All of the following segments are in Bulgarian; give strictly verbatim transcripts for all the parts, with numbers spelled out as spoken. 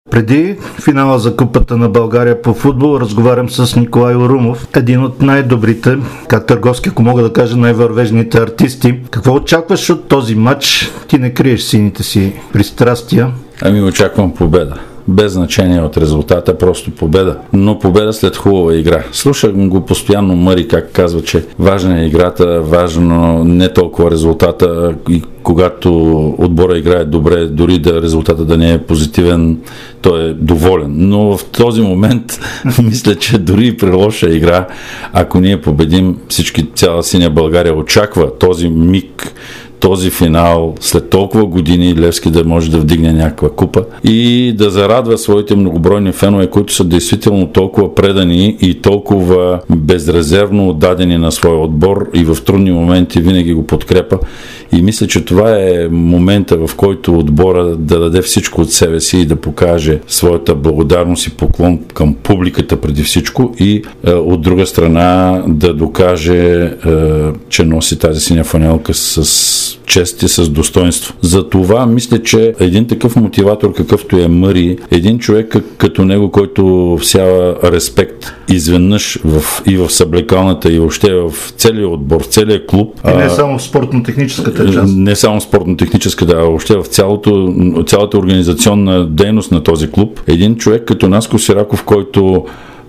Преди финала за Купата на България по футбол разговарям с Николай Орумов, един от най-добрите, как търговски, ако мога да кажа, най-вървежните артисти. Какво очакваш от този матч? Ти не криеш сините си пристрастия. Ами очаквам победа. Без значение от резултата, просто победа. Но победа след хубава игра. Слушам го постоянно Мъри как казва, че важна е играта, важно не толкова резултата, и когато отбора играе добре, дори да резултата да не е позитивен, той е доволен. Но в този момент мисля, че дори и при лоша игра, ако ние победим, всички, цяла синя България очаква този миг, този финал, след толкова години Левски да може да вдигне някаква купа и да зарадва своите многобройни фенове, които са действително толкова предани и толкова безрезервно отдадени на своя отбор и в трудни моменти винаги го подкрепа. И мисля, че това е момента, в който отбора да даде всичко от себе си и да покаже своята благодарност и поклон към публиката преди всичко и е, от друга страна да докаже, е, че носи тази синя фанелка с чест и с достоинство. За това мисля, че един такъв мотиватор, какъвто е Мъри, един човек като него, който всява респект изведнъж в, и в съблекалната, и въобще в целия отбор, в целия клуб. И не само в спортно-техническата част. Не само в спортно-техническата, а въобще в цялото, цялата организационна дейност на този клуб. Един човек като Наско Сираков, който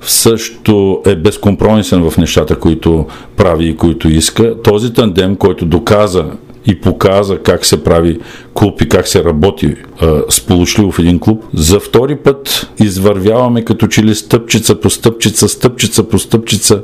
също е безкомпромисен в нещата, които прави и които иска. Този тандем, който доказа и показа как се прави клуб и как се работи а, сполучливо в един клуб. За втори път извървяваме като че ли стъпчица по стъпчица, стъпчица по стъпчица,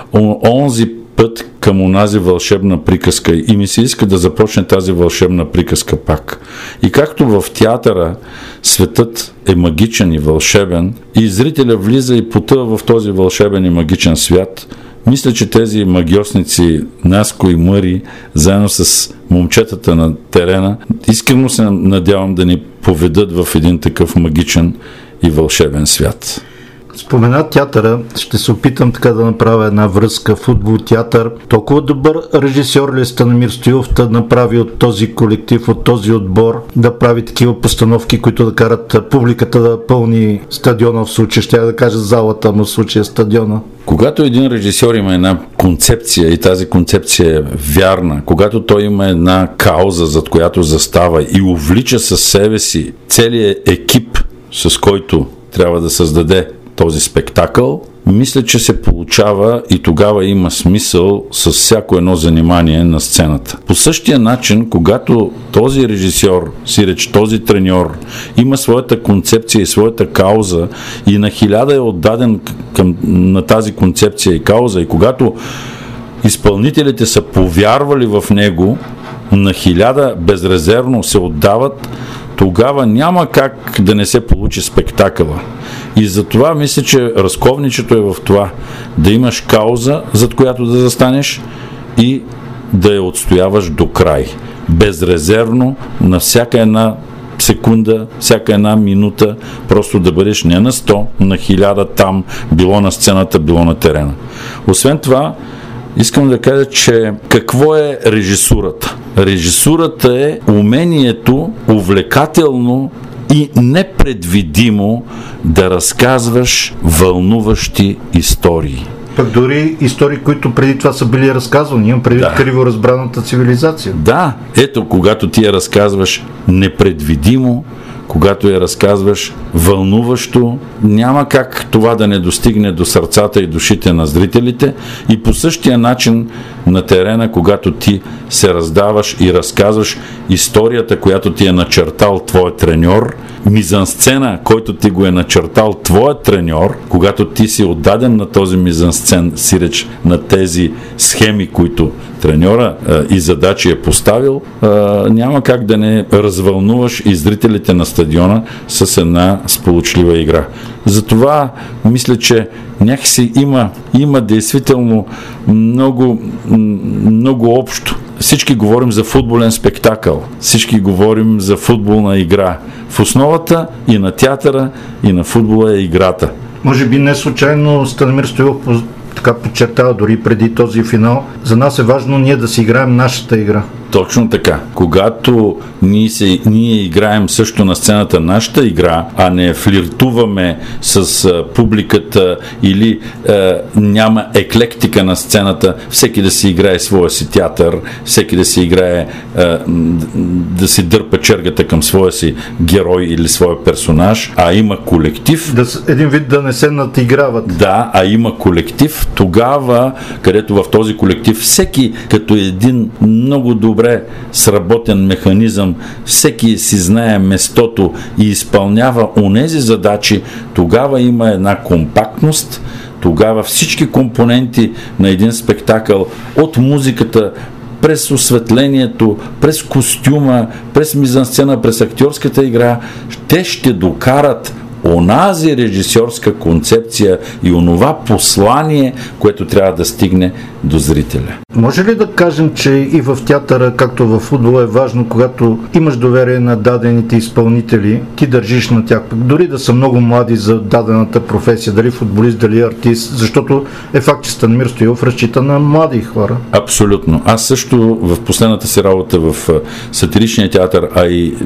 онзи път към онази вълшебна приказка и ми се иска да започне тази вълшебна приказка пак. И както в театъра светът е магичен и вълшебен и зрителя влиза и потъва в този вълшебен и магичен свят, мисля, че тези магиосници Наско и Мъри, заедно с момчетата на терена, искрено се надявам да ни поведат в един такъв магичен и вълшебен свят. Спомена театъра, ще се опитам така да направя една връзка футбол, театър. Толкова добър режисьор ли е Станимир Стоилов да направи от този колектив, от този отбор, да прави такива постановки, които да карат публиката да пълни стадиона, в случая ще да кажа залата, но в случая стадиона? Когато един режисьор има една концепция и тази концепция е вярна, когато той има една кауза, зад която застава и увлича със себе си целият екип, с който трябва да създаде този спектакъл, мисля, че се получава и тогава има смисъл с всяко едно занимание на сцената. По същия начин, когато този режисьор, сиреч този треньор, има своята концепция и своята кауза и на хиляда е отдаден към, на тази концепция и кауза, и когато изпълнителите са повярвали в него, на хиляда безрезервно се отдават, тогава няма как да не се получи спектакъла. И затова мисля, че разковничето е в това да имаш кауза, зад която да застанеш и да я отстояваш до край. Безрезервно, на всяка една секунда, всяка една минута, просто да бъдеш не на сто, на хиляда там, било на сцената, било на терена. Освен това, искам да кажа, че какво е режисурата? Режисурата е умението увлекателно и непредвидимо да разказваш вълнуващи истории. Пък дори истории, които преди това са били разказвани, имам преди да. Криво разбраната цивилизация. Да, ето, когато ти я разказваш непредвидимо, когато я разказваш вълнуващо, няма как това да не достигне до сърцата и душите на зрителите, и по същия начин на терена, когато ти се раздаваш и разказваш историята, която ти е начертал твой треньор, мизансцена, който ти го е начертал твоят треньор, когато ти си отдаден на този мизансцен, сиреч на тези схеми, които треньора а, и задачи е поставил, а, няма как да не развълнуваш и зрителите на стадиона с една сполучлива игра. Затова мисля, че някакси има, има действително много, много общо. Всички говорим за футболен спектакъл, всички говорим за футболна игра. В основата и на театъра, и на футбола е играта. Може би не случайно Станимир Стоилов така подчертава дори преди този финал. За нас е важно ние да си играем нашата игра. Точно така. Когато ние, се, ние играем също на сцената нашата игра, а не флиртуваме с а, публиката или а, няма еклектика на сцената, всеки да си играе своя си театър, всеки да си играе, а, да си дърпа чергата към своя си герой или своя персонаж, а има колектив. Да, един вид да не се надиграват. Да, а има колектив, тогава, където в този колектив всеки като един много добре сработен механизъм, всеки си знае местото и изпълнява онези задачи, тогава има една компактност, тогава всички компоненти на един спектакъл, от музиката, през осветлението, през костюма, през мизансцена, през актьорската игра, те ще докарат онази режисьорска концепция и онова послание, което трябва да стигне до зрителя. Може ли да кажем, че и в театъра, както в футбола, е важно, когато имаш доверие на дадените изпълнители, ти държиш на тях, дори да са много млади за дадената професия, дали футболист, дали артист, защото е факт, че Станимир Стоилов разчита на млади хора. Абсолютно. Аз също в последната си работа в сатиричния театър, а и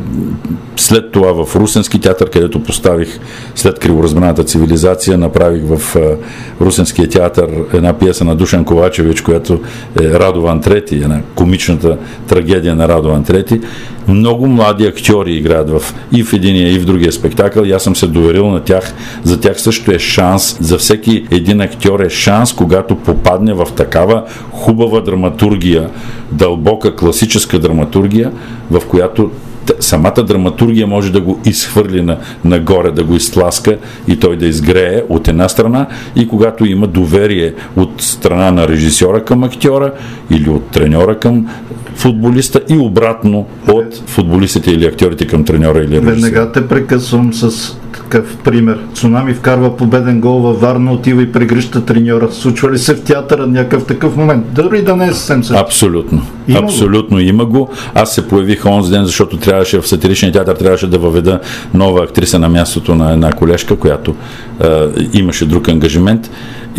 след това в Русенски театър, където поставих след Криворазбраната цивилизация, направих в Русенския театър една пиеса на Душан Ковачевич, която е Радован трети, една комичната трагедия на Радован трети. Много млади актьори играят в, и в единия, и в другия спектакъл, и аз съм се доверил на тях. За тях също е шанс, за всеки един актьор е шанс, когато попадне в такава хубава драматургия, дълбока класическа драматургия, в която самата драматургия може да го изхвърли на, нагоре, да го изтласка и той да изгрее от една страна, и когато има доверие от страна на режисьора към актьора или от треньора към футболиста и обратно от футболистите или актьорите към треньора или режисьора. Веднага те прекъсвам с такъв пример. Цунами вкарва победен гол във Варна, отива и прегръща треньора. Случва ли се в театъра някакъв такъв момент? Дори да не е съвсем също. Абсолютно. Има Абсолютно го? Има го. Аз се появих онзи ден, защото трябваше в сатиричния театър трябваше да въведа нова актриса на мястото на една колежка, която е, имаше друг ангажимент.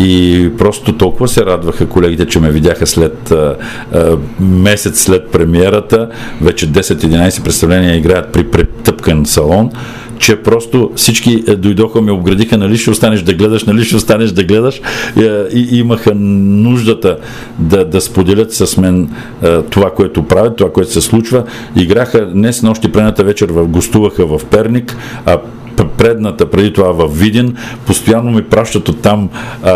И просто толкова се радваха колегите, че ме видяха след а, а, месец след премиерата, вече десет-единайсет представления играят при претъпкан салон, че просто всички дойдоха, ме обградиха, нали ще останеш да гледаш, нали ще останеш да гледаш, и, и имаха нуждата да, да споделят с мен а, това, което правят, това, което се случва. Играха днес, нощи, предната вечер в, гостуваха в Перник, а предната, преди това в Видин, постоянно ми пращат оттам а,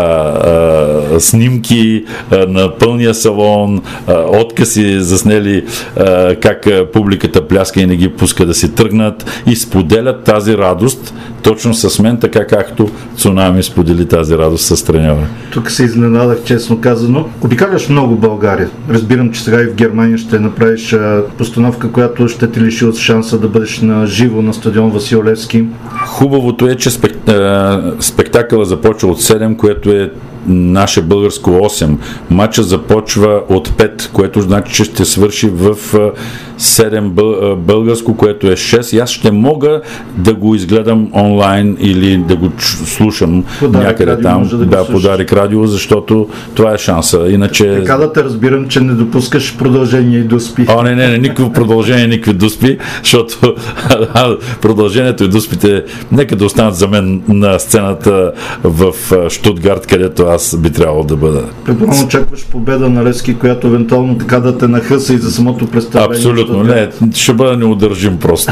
а, снимки а, на пълния салон, а, откази заснели а, как а, публиката пляска и не ги пуска да си тръгнат и споделят тази радост точно с мен, така както Цунами сподели тази радост с треньора. Тук се изненадах, честно казано. Обикаляш много България. Разбирам, че сега и в Германия ще направиш а, постановка, която ще ти лиши от шанса да бъдеш на живо на стадион Васил Левски. Хубавото е, че спек... спектакъла започва от седем, което е наше българско осем. Матча започва от пет, което значи, че ще свърши в седем бъл... българско, което е шест. И аз ще мога да го изгледам онлайн или да го слушам подарик някъде радио, там. Да, да подарик радио, защото това е шанса. Иначе... Така да те разбирам, че не допускаш продължение и дуспи. О, не, не, не, никакво продължение, никакви дуспи, защото продължението и дуспите нека да останат за мен на сцената в Щутгарт, където аз би трябвало да бъда. Предполагам, очакваш победа на Левски, която евентуално така да те нахъса и за самото представление. Абсолютно, не, ще бъда неудържим просто.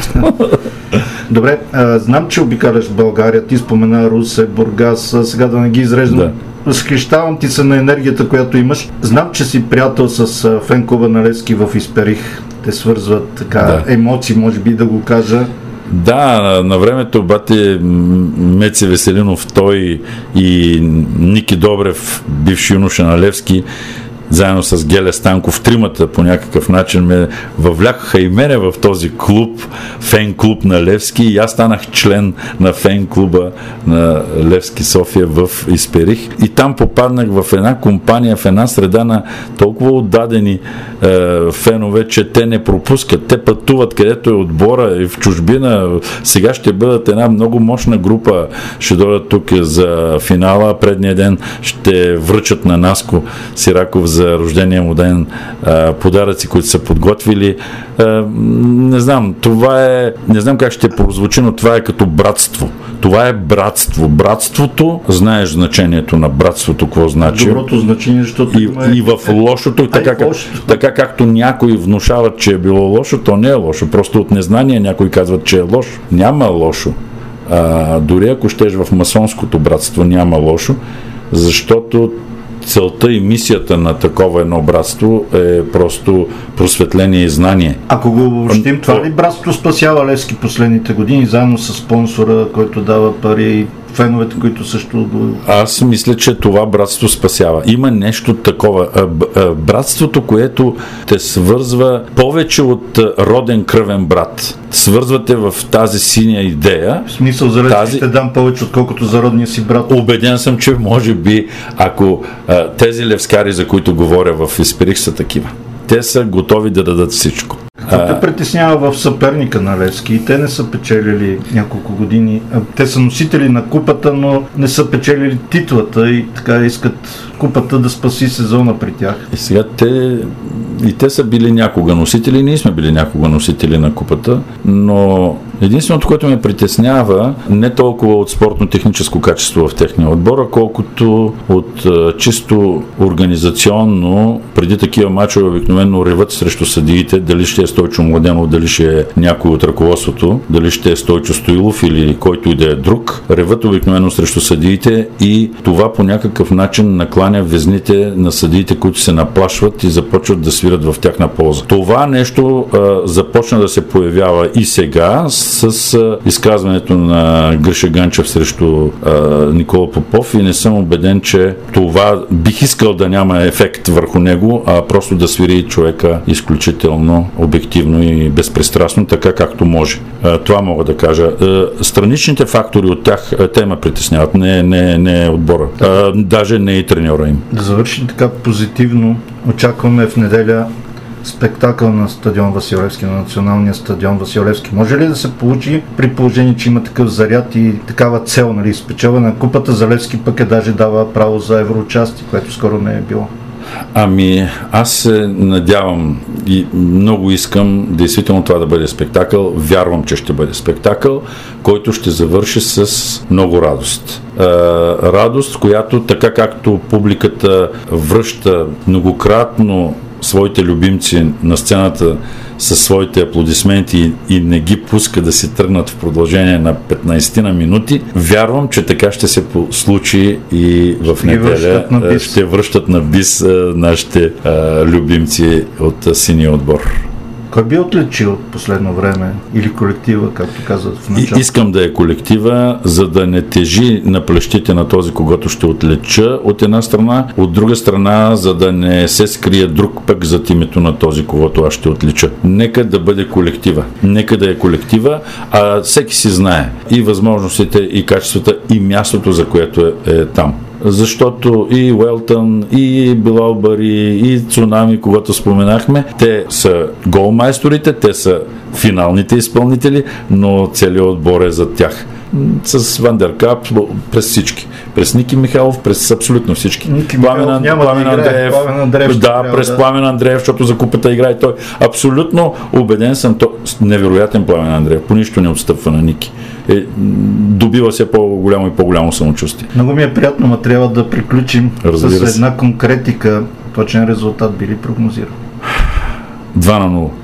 Добре, а, знам, че обикаляш България, ти спомена Русе, Бургас, сега да не ги изреждам. Да. Възхищавам ти се на енергията, която имаш. Знам, че си приятел с фен-клуба на Левски в Исперих. Те свързват така да. Емоции, може би да го кажа. Да, на, на времето бате Меци Веселинов, той и Ники Добрев, бивши юноша на Левски, заедно с Геле Станков, тримата по някакъв начин ме въвлякаха и мене в този клуб, фен-клуб на Левски, и аз станах член на фен-клуба на Левски София в Исперих, и там попаднах в една компания, в една среда на толкова отдадени е, фенове, че те не пропускат, те пътуват където е отбора и в чужбина. Сега ще бъдат една много мощна група, ще дойдат тук за финала, предния ден ще връчат на Наско Сираков за рождения му ден, а, подаръци, които са подготвили. А, не знам, това е, не знам как ще прозвучи, но това е като братство. Това е братство. Братството, знаеш значението на братството, какво значи. Доброто значение, защото и, има... и в лошото, така, как, така както някои внушават, че е било лошо, то не е лошо. Просто от незнание някои казват, че е лошо. Няма лошо. А, дори ако щеш в масонското братство, няма лошо, защото целта и мисията на такова едно братство е просто просветление и знание. Ако го обобщим, това ли братство спасява Левски последните години, заедно с спонсора, който дава пари, феновете, които също го... Аз мисля, че това братство спасява. Има нещо такова. Братството, което те свързва повече от роден кръвен брат. Свързвате в тази синя идея. В смисъл, за Левски тази... ще дам повече, отколкото за родния си брат. Убеден съм, че може би, ако а, тези левскари, за които говоря в Исперих, са такива. Те са готови да дадат всичко. Какво те притеснява в съперника на Левски? И те не са печелили няколко години. Те са носители на купата, но не са печелили титлата и така искат купата да спаси сезона при тях. И сега те, и те са били някога носители, ние сме били някога носители на купата, но единственото, което ме притеснява, не толкова от спортно-техническо качество в техния отбор, а колкото от а, чисто организационно, преди такива мачове обикновено реват срещу съдиите, дали ще е Стойчо Младенов, дали ще е някой от ръководството, дали ще е Стойчо Стоилов или който и да е друг. Реват обикновено срещу съдиите и това по някакъв начин накланя везните на съдиите, които се наплашват и започват да свират в тяхна полза. Това нещо а, започна да се появява и сега с а, изказването на Гриша Ганчев срещу а, Никола Попов и не съм убеден, че това бих искал да няма ефект върху него, а просто да свири човека изключително обективно и безпристрастно, така както може. А, това мога да кажа. А, страничните фактори от тях а, те ме притесняват, не, не, не отбора. А, даже не и треньора им. Да завършим така позитивно. Очакваме в неделя спектакъл на стадион Васил Левски, на националния стадион Васил Левски. Може ли да се получи при положение, че има такъв заряд и такава цел, нали, спечелване на купата за Левски, пък е даже дава право за евроучастие, което скоро не е било? Ами, аз се надявам и много искам действително това да бъде спектакъл. Вярвам, че ще бъде спектакъл, който ще завърши с много радост. А, радост, която така както публиката връща многократно своите любимци на сцената със своите аплодисменти и не ги пуска да се тръгнат в продължение на петнайсет на минути. Вярвам, че така ще се случи и в ще неделя. Връщат ще връщат на бис а, нашите а, любимци от а, синия отбор. Кой би отличил последно време или колектива, както казват в началото? Искам да е колектива, за да не тежи на плещите на този, когото ще отлича от една страна, от друга страна, за да не се скрие друг пък зад името на този, когото аз ще отлича. Нека да бъде колектива. Нека да е колектива, а всеки си знае и възможностите, и качествата, и мястото, за което е, е там. Защото и Уелтън, и Билал Бари, и Цунами, когато споменахме, те са голмайсторите, те са финалните изпълнители, но целият отбор е за тях. С Вандеркап, през всички. През Ники Михайлов, през абсолютно всички. Ники Михайлов няма Пламен да играе. Андреев, Пламен Андреев да, през да. Пламен Андреев, защото за купата играе той. Абсолютно убеден съм, то невероятен Пламен Андреев. По нищо не отстъпва на Ники. Е, добива се по-голямо и по-голямо самочувствие. Много ми е приятно, но трябва да приключим Разбира с една конкретика. Точен резултат би ли прогнозирал? два на нула.